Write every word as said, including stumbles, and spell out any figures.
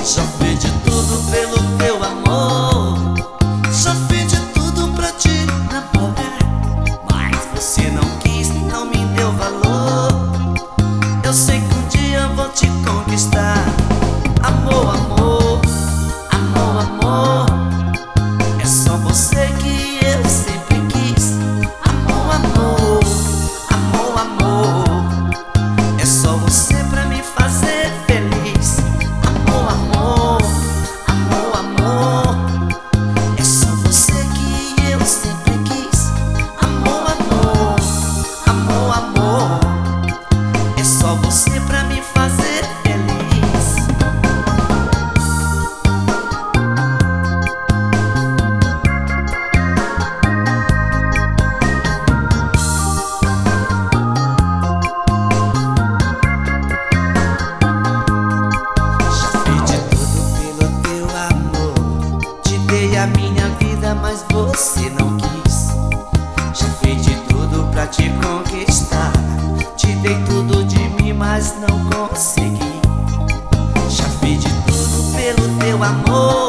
Já fiz de tudo pelo teu amor, já fiz de tudo pra te namorar, mas você não quis, não me deu valor. Eu sei que um dia vou te conquistar. Amor, amor, amor, amor, é só você que eu sempre quis. Amor, amor, amor, amor, é só você pra me fazer feliz. Amor, amor, amor, amor, é só você que eu sempre quis. Amor, amor, amor, amor, é só você pra me fazer feliz. A minha vida, mas você não quis. Já fiz de tudo pra te conquistar, te dei tudo de mim, mas não consegui. Já fiz de tudo pelo teu amor,